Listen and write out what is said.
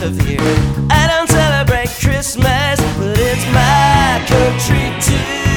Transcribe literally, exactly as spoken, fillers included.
of year. I don't celebrate Christmas, but it's my country too.